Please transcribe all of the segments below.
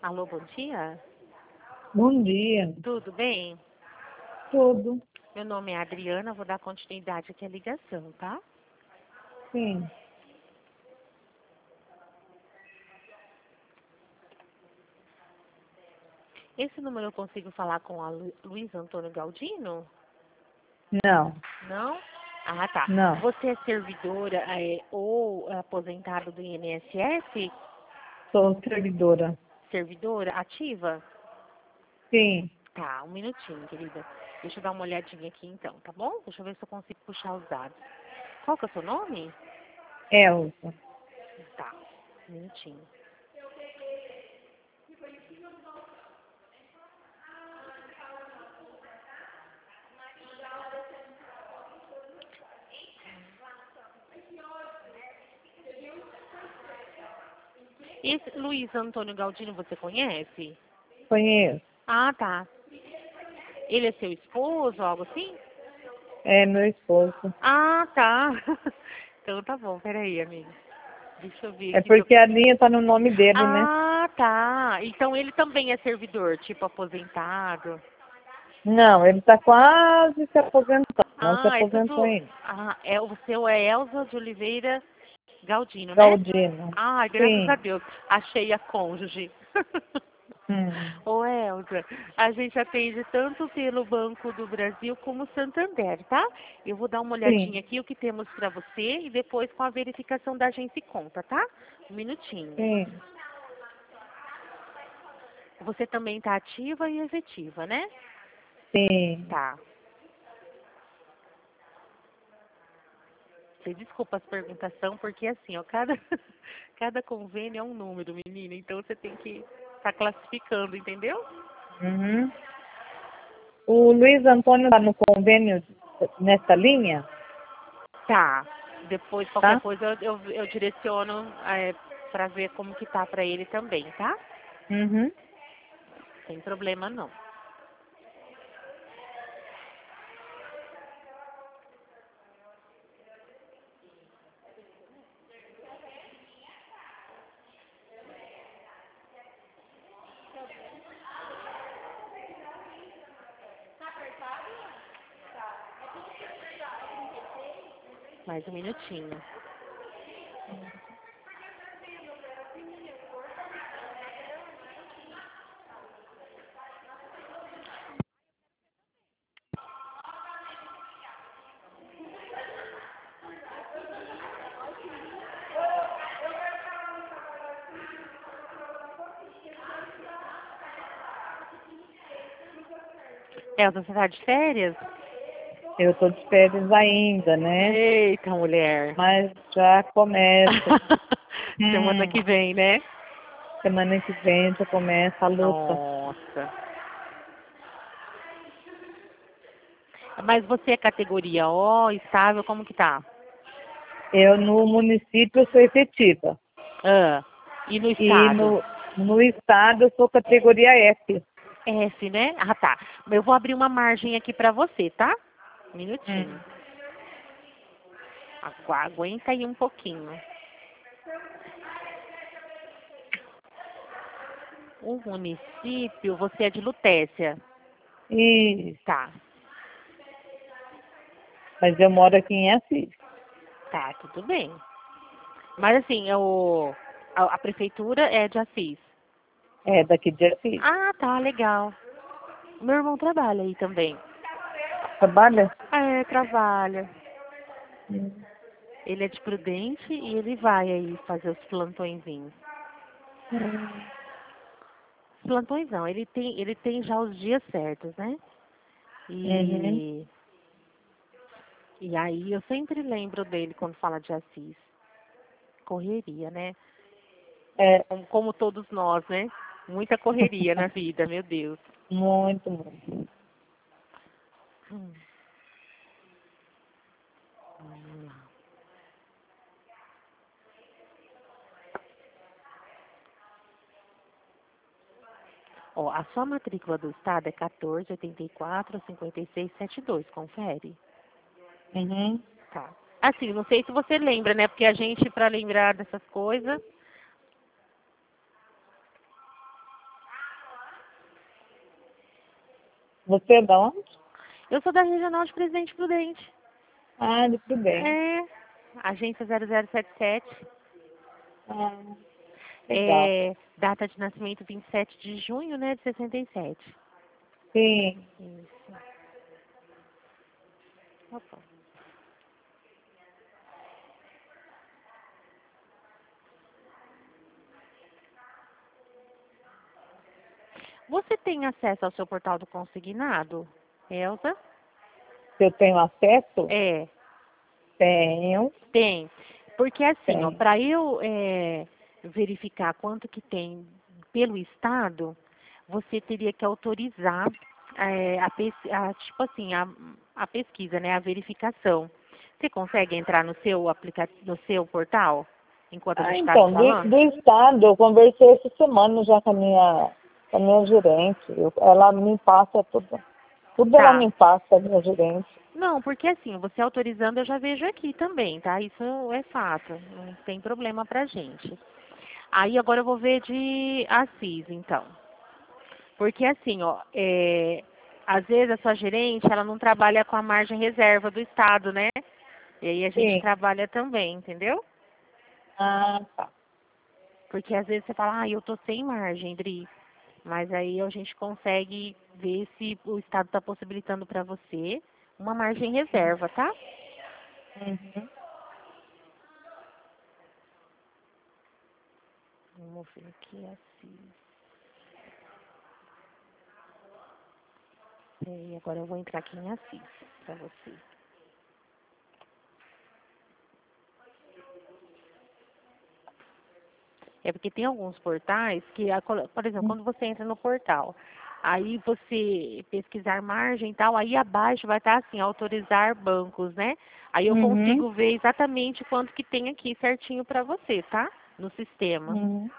Alô, bom dia? Bom dia. Tudo bem? Tudo. Meu nome é Adriana, vou dar continuidade aqui à ligação, tá? Sim. Esse número eu consigo falar com a Luiz Antônio Galdino? Não. Não? Ah, tá. Não. Você é servidora ou aposentado do INSS? Sou servidora. Servidora ativa? Sim. Tá, um minutinho, querida. Deixa eu dar uma olhadinha aqui então, tá bom? Deixa eu ver se eu consigo puxar os dados. Qual que é o seu nome? Elza. Tá, um minutinho. Esse Luiz Antônio Galdino você conhece? Conheço. Ah, tá. Ele é seu esposo, algo assim? É meu esposo. Ah, tá. Então tá bom, peraí, amiga. Deixa eu ver É aqui se eu... porque a linha tá no nome dele, né? Ah, tá. Então ele também é servidor, tipo aposentado. Não, ele tá quase se aposentando. Não se Ah, é aposentou tudo. ainda. Ah, o seu é Elza de Oliveira Galdino, né? Galdino. Ah, graças a Sim. Deus. Achei a cônjuge. Hum. Ô, Elza, a gente atende tanto pelo Banco do Brasil como Santander, tá? Eu vou dar uma Sim. olhadinha aqui o que temos para você e depois com a verificação da agência e conta, tá? Um minutinho. Sim. Você também está ativa e efetiva, né? Sim. Tá. Você desculpa as perguntação, porque assim, ó, cada convênio é um número, menina, então você tem que estar classificando, entendeu? Uhum. O Luiz Antônio tá no convênio nessa linha, Tá. Depois, qualquer tá? coisa, eu direciono para ver como que tá para ele também, tá? Uhum. Sem problema, não. Mais um minutinho. Elza, você tá de férias? Eu tô de férias ainda, né? Eita, mulher. Mas já começa. Semana que vem, né? Semana que vem já começa a luta. Nossa. Mas você é categoria O, estável, como que tá? Eu no município sou efetiva. Ah, e no E estado? no estado eu sou categoria F. F, né? Ah, tá. Eu vou abrir uma margem aqui pra você, tá? Um minutinho. Hum. Aguenta aí um pouquinho. O município, você é de Lutécia. E, Tá, mas eu moro aqui em Assis. tá, tudo bem. Mas assim, a prefeitura é de Assis. É, daqui de Assis. Ah, tá, legal. Meu irmão trabalha aí também. Trabalha? É, trabalha. Hum. Ele é de Prudente e ele vai aí fazer os plantõezinhos. Plantões não, ele tem já os dias certos, né? Uhum. E, e aí eu sempre lembro dele quando fala de Assis. Correria, né? É, Como todos nós, né? Muita correria na vida, meu Deus. muito, muito. Hum, vamos lá. Ó, a sua matrícula do estado é 1484-5672, confere? Uhum. Tá. Assim, não sei se você lembra, né? Porque a gente, para lembrar dessas coisas, Você é da onde? Eu sou da Regional de Presidente Prudente. Ah, de Prudente. É, agência 0077. Ah, legal. Data de nascimento 27 de junho, né, de 67. Sim. Isso. Opa. Você tem acesso ao seu portal do consignado, Elza? Se eu tenho acesso? É, Tenho. tem. Porque assim, ó, Tenho. para eu verificar quanto que tem pelo Estado, você teria que autorizar tipo assim, a pesquisa, né, a verificação. Você consegue entrar no seu no seu portal enquanto a Ah, gente está então, falando? do Estado, eu conversei essa semana já com a minha gerente. Ela me passa tudo. Tudo ela Tá. me passa, a minha gerente. Não, porque assim, você autorizando eu já vejo aqui também, tá? Isso é fato, não tem problema pra gente. Aí agora eu vou ver de Assis, então. Porque assim, ó, às vezes a sua gerente, ela não trabalha com a margem reserva do Estado, né? E aí a gente Sim. trabalha também, entendeu? Ah, tá. Porque às vezes você fala, eu tô sem margem, Dri. Mas aí a gente consegue ver se o Estado está possibilitando para você uma margem reserva, tá? Uhum. Vamos ver aqui assim. E agora eu vou entrar aqui em Assis para você. É porque tem alguns portais que, por exemplo, quando você entra no portal, aí você pesquisar margem e tal, aí abaixo vai estar assim, autorizar bancos, né? Aí eu Uhum. consigo ver exatamente quanto que tem aqui certinho para você, tá? No sistema. Uhum.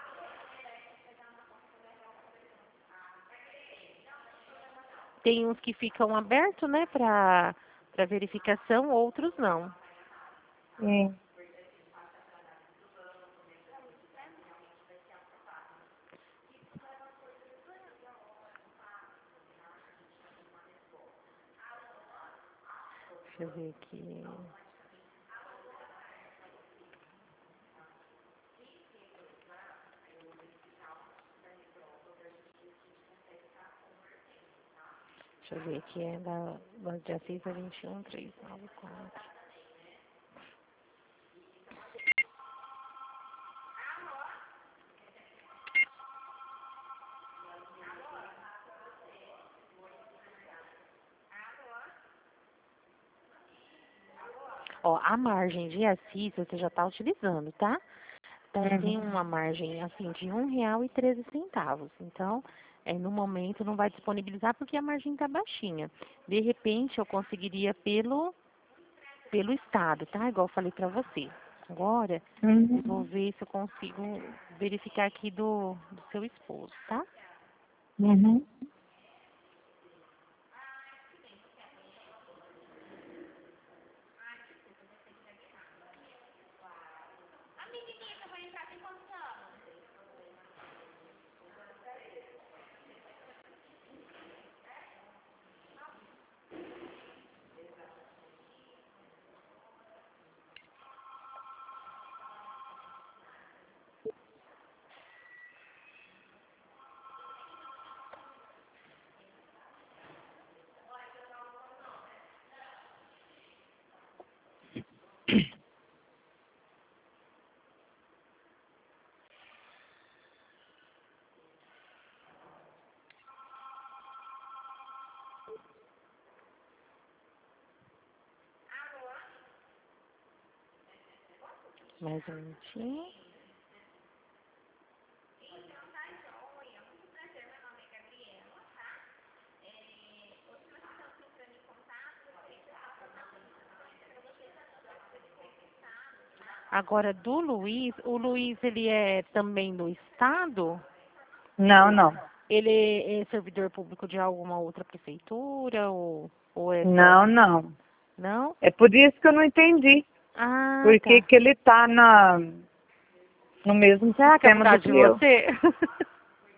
Tem uns que ficam abertos, né, para verificação, outros não. Sim. Deixa eu ver aqui. Deixa eu ver aqui, é da Base de Assis a 21394. Ó, a margem de Assis você já está utilizando, tá? Então, tem Uhum. uma margem, assim, de R$ 1,13. Então, no momento não vai disponibilizar porque a margem está baixinha. De repente, eu conseguiria pelo Estado, tá? Igual eu falei para você. Agora, eu vou Uhum. ver se eu consigo verificar aqui do seu esposo, tá? Uhum. Mais um minutinho. Agora, do Luiz, o Luiz, ele é também do Estado? Não, não. Ele é servidor público de alguma outra prefeitura ou é só... Não, não. Não? É por isso que eu não entendi. Ah, Por que tá. que ele tá no mesmo Será que é por sistema do causa de que eu. você?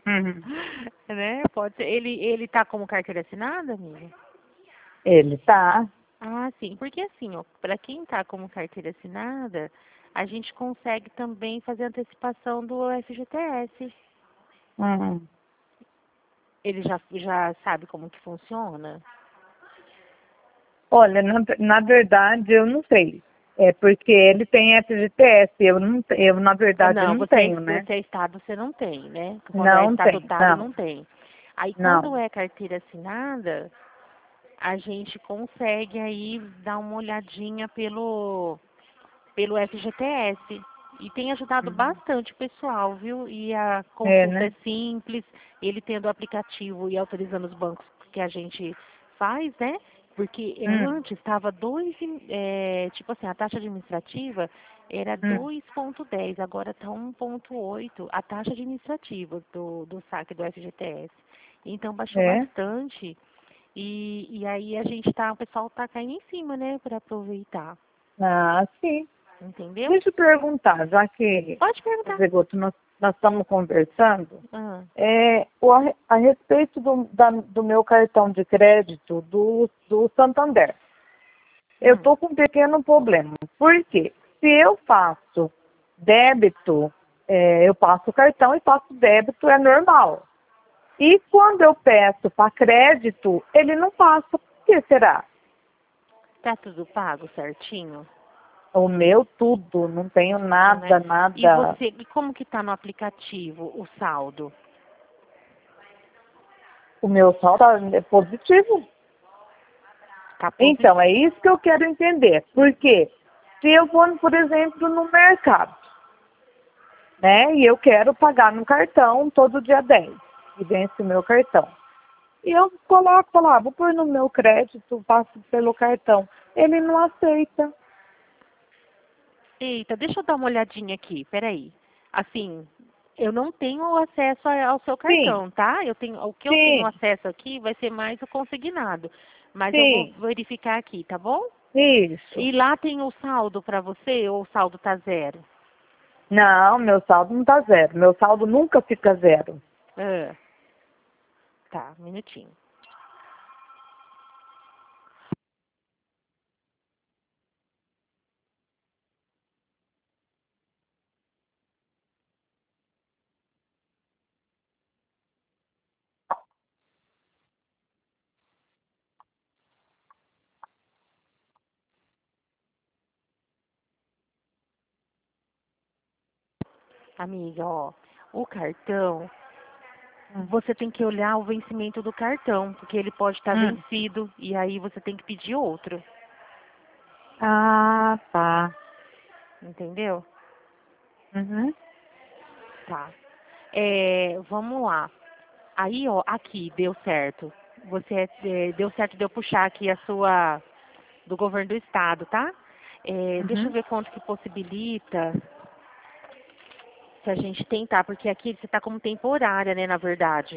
Uhum. Né? Pode ser. Ele tá como carteira assinada, amiga? Ele tá. Ah, sim. Porque assim, ó, para quem tá como carteira assinada, a gente consegue também fazer antecipação do FGTS. Uhum. Ele já sabe como que funciona? Olha, na verdade, eu não sei. É porque ele tem FGTS, eu não, eu na Ah, verdade eu não, não tenho, né? você é Estado, você não tem, né? Quando é Não tem, estatutário, não, não tem. Aí, quando não. é carteira assinada, a gente consegue aí dar uma olhadinha pelo FGTS. E tem ajudado Uhum. bastante o pessoal, viu? E a É, consulta é né? simples, ele tendo o aplicativo e autorizando os bancos que a gente faz, né? Porque Hum, antes estava tipo assim, a taxa administrativa era hum. 2,10, agora está 1,8 a taxa administrativa do saque do FGTS. Então baixou É. bastante e aí o pessoal está caindo em cima, né, para aproveitar, Ah, sim. entendeu? Deixa eu perguntar, já que, Pode perguntar. Zegoto, nós estamos conversando, Ah, a respeito do meu cartão de crédito do Santander. Eu hum. estou com um pequeno problema. Por quê? Se eu faço débito, eu passo o cartão e faço débito, é normal. E quando eu peço para crédito, ele não passa. Por que será? Tá tudo pago certinho? O meu tudo, não tenho Tudo, né? nada, E nada. como que tá no aplicativo o saldo? O meu saldo é positivo. Tá Então, é positivo. isso que eu quero entender. Porque se eu vou, por exemplo, no mercado, né, e eu quero pagar no cartão todo dia 10 e vence o meu cartão. E eu coloco lá, vou pôr no meu crédito, passo pelo cartão. Ele não aceita. Eita, deixa eu dar uma olhadinha aqui, peraí. Assim, eu não tenho acesso ao seu Sim, cartão, tá? O que eu tenho sim, acesso aqui vai ser mais o consignado. Mas eu vou sim, verificar aqui, tá bom? isso. E lá tem o saldo para você ou o saldo tá zero? Não, meu saldo não está zero. Meu saldo nunca fica zero. Ah, tá, um minutinho. Amiga, ó, o cartão, você tem que olhar o vencimento do cartão, porque ele pode estar Hum. vencido e aí você tem que pedir outro, Ah, tá. entendeu? Uhum. Tá. Vamos lá. Aí, ó, aqui, deu certo. Deu certo de eu puxar aqui a sua, do governo do estado, tá? Deixa eu Uhum. ver quanto que possibilita se a gente tentar, porque aqui você tá como temporária, né, na verdade.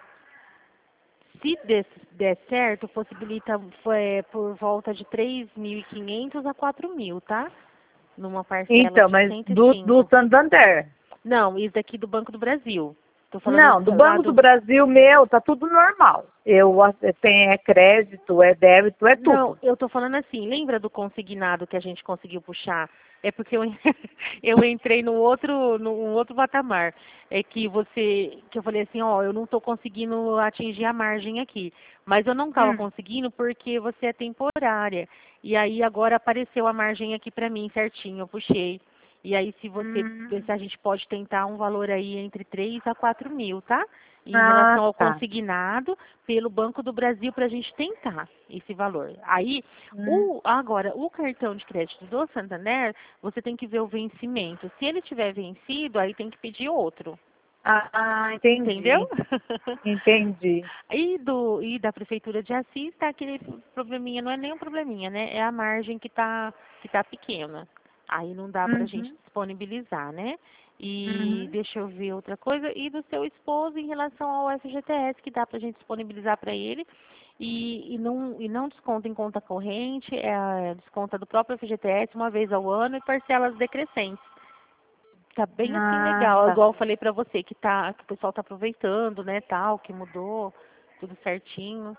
Se der certo, possibilita por volta de 3.500 a 4.000, tá? Numa parcela Então, de mas do 105. Santander. Não, isso daqui do Banco do Brasil. Tô falando Não, do lá Banco do do. Brasil meu, tá tudo normal. Tem crédito, é débito, é Não, tudo. eu tô falando assim, lembra do consignado que a gente conseguiu puxar? É porque eu, eu entrei no outro patamar. É que eu falei assim, ó, eu não tô conseguindo atingir a margem aqui. Mas eu não tava Hum. conseguindo porque você é temporária. E aí agora apareceu a margem aqui pra mim certinho, eu puxei. E aí se Hum. a gente pode tentar um valor aí entre 3 a 4.000, tá? Em Ah, relação ao tá. consignado pelo Banco do Brasil para a gente tentar esse valor. Aí, Hum. agora, o cartão de crédito do Santander, você tem que ver o vencimento. Se ele tiver vencido, aí tem que pedir outro. Ah, Entendeu? entendi. Entendi. E da Prefeitura de Assis tá aquele probleminha, não é nem um probleminha, né? É a margem que tá pequena. Aí não dá pra gente Uhum. disponibilizar, né? E Uhum. deixa eu ver outra coisa. E do seu esposo em relação ao FGTS, que dá pra gente disponibilizar para ele. E não desconta em conta corrente, desconta do próprio FGTS uma vez ao ano e parcelas decrescentes. Tá bem assim Ah, legal, tá. igual eu falei pra você, que o pessoal tá aproveitando, né, tal, que mudou, tudo certinho.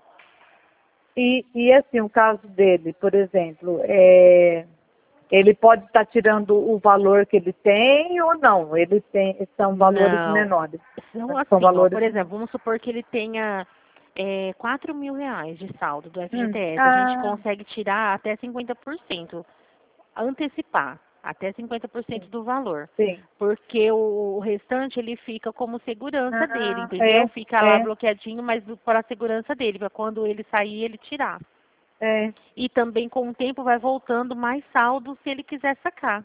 E assim, o caso dele, por exemplo, ele pode estar tirando o valor que ele tem ou não? Ele tem, são valores Não, menores. são São assim, ó, valores. por exemplo, vamos supor que ele tenha 4.000 reais de saldo do FGTS, a gente Ah, consegue tirar até 50%, antecipar até 50% sim, do valor, sim. porque o restante ele fica como segurança dele, Ah, entendeu? Fica lá é, bloqueadinho, mas para a segurança dele, para quando ele sair, ele tirar. é. E também com o tempo vai voltando mais saldo se ele quiser sacar,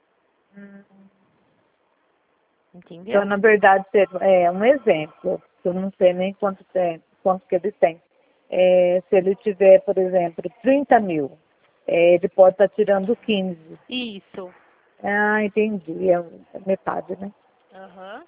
Então, entendeu? na verdade, é um exemplo, que eu não sei nem quanto que ele tem. Se ele tiver, por exemplo, 30 mil, ele pode estar tirando 15. Isso. Ah, entendi. É metade, né? Aham.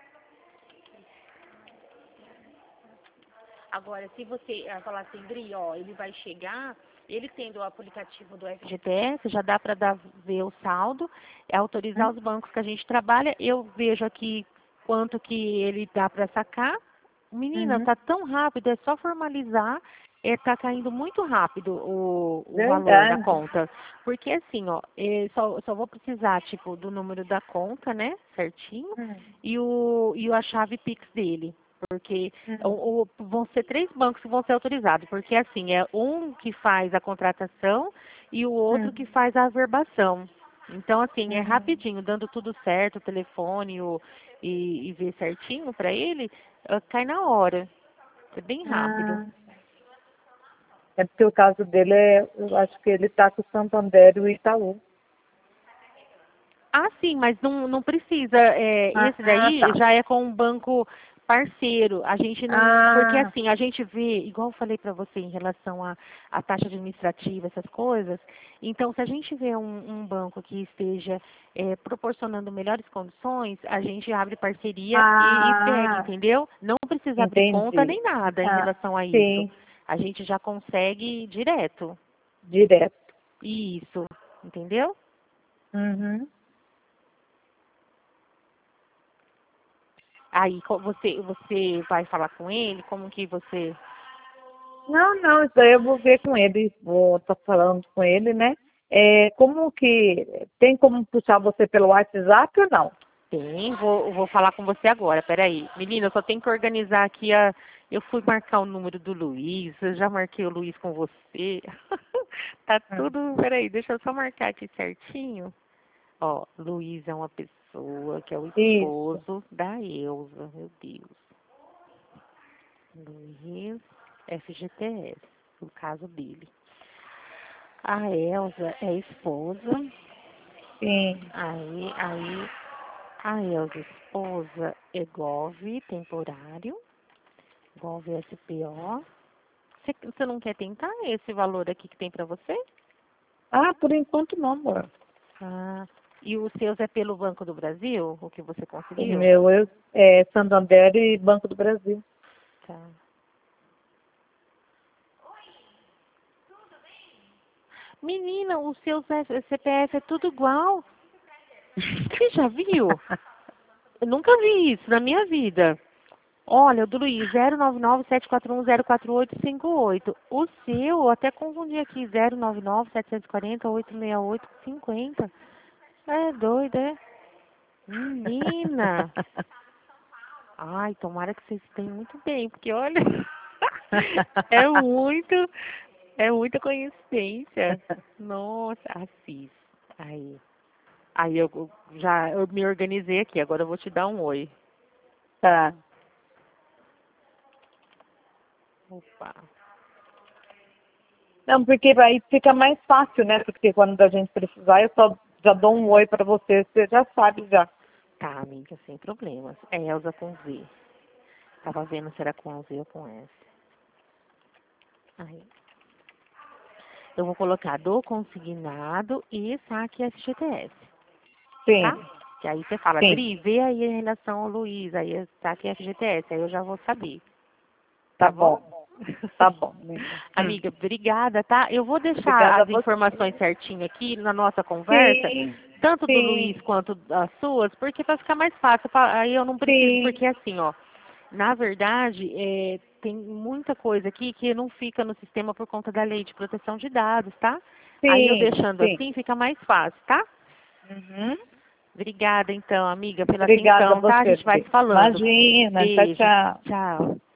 Agora, se você falar assim, Dri, ó, ele vai chegar, ele tendo o aplicativo do FGTS, já dá para ver o saldo, autorizar os bancos que a gente trabalha, eu vejo aqui quanto que ele dá para sacar. Menina, Uhum. tá tão rápido, é só formalizar, tá caindo muito rápido o valor na Verdade. conta. Porque assim, ó, só vou precisar, tipo, do número da conta, né, certinho, Hum, e a chave Pix dele. Porque hum, vão ser 3 bancos que vão ser autorizados, porque assim, é um que faz a contratação e o outro que hum, faz a averbação. Então, assim, é hum. rapidinho, dando tudo certo, o telefone e ver certinho para ele, cai na hora. É bem rápido. Ah, é porque o caso dele eu acho que ele está com o Santander e o Itaú. Ah, sim, mas não precisa. Esse Ah, daí tá. já é com um banco parceiro. A gente não. Porque Ah, assim, a gente vê, igual eu falei para você em relação à taxa administrativa, essas coisas. Então, se a gente vê um banco que esteja proporcionando melhores condições, a gente abre parceria e pega, ah, entendeu? Não precisa abrir conta entendi. nem nada em Ah, relação a isso. sim, A gente já consegue direto. direto. Isso, entendeu? Uhum. Aí você vai falar com ele, como que você. Não, isso aí eu vou ver com ele, vou estar falando com ele, né? Como que, tem como puxar você pelo WhatsApp ou não? Tem, vou falar com você agora, peraí. Menina, eu só tenho que organizar aqui a. Eu fui marcar o número do Luiz, eu já marquei o Luiz com você. Tá Hum. tudo. Peraí, deixa eu só marcar aqui certinho. Ó, Luiz é uma pessoa que é o Isso, esposo da Elza, meu Deus. Luiz FGTS, o caso dele. A Elza é esposa. sim. Aí, a Elza esposa é GOV temporário, GOV SPO. Você não quer tentar esse valor aqui que tem para você? Ah, por enquanto não, amor. Ah, e os seus é pelo Banco do Brasil, o que você O conseguiu? meu é Santander e Banco do Brasil. Tá. Menina, os seus CPF é tudo igual. Você já viu? Eu nunca vi isso na minha vida. Olha, o do Luiz, 099-741-04858. O seu, eu até confundi aqui, 099-740-868-50. É doido, é? Menina! Ai, tomara que vocês tenham muito bem, porque olha, é muito, é muita coincidência. Nossa, Assis. Aí, aí eu me organizei aqui, agora eu vou te dar um oi. Tá. Opa. Não, porque aí fica mais fácil, né? Porque quando a gente precisar, eu só já dou um oi para você já sabe já. Tá, amiga, sem problemas. É Elza com Z. Tava vendo se era com Z ou com S. Aí. Eu vou colocar do consignado e saque FGTS, tá? Sim, Que aí você fala, sim, Dri, vê aí em relação ao Luiz, aí saque FGTS, aí eu já vou saber, tá tá bom? bom. Tá bom, amiga. Amiga, obrigada, tá? Eu vou deixar Obrigada a as você. informações certinho aqui na nossa conversa, Sim, tanto do sim, Luiz quanto das suas, porque vai ficar mais fácil. Aí eu não preciso, sim. porque assim, ó, na verdade, tem muita coisa aqui que não fica no sistema por conta da lei de proteção de dados, tá? Aí eu Sim, deixando sim. assim fica mais fácil, tá? Uhum. Obrigada, então, amiga, pela Obrigada a atenção, tá? A você, gente vai Fê. se falando. Imagina. Tchau, Beijo. tchau. Tchau.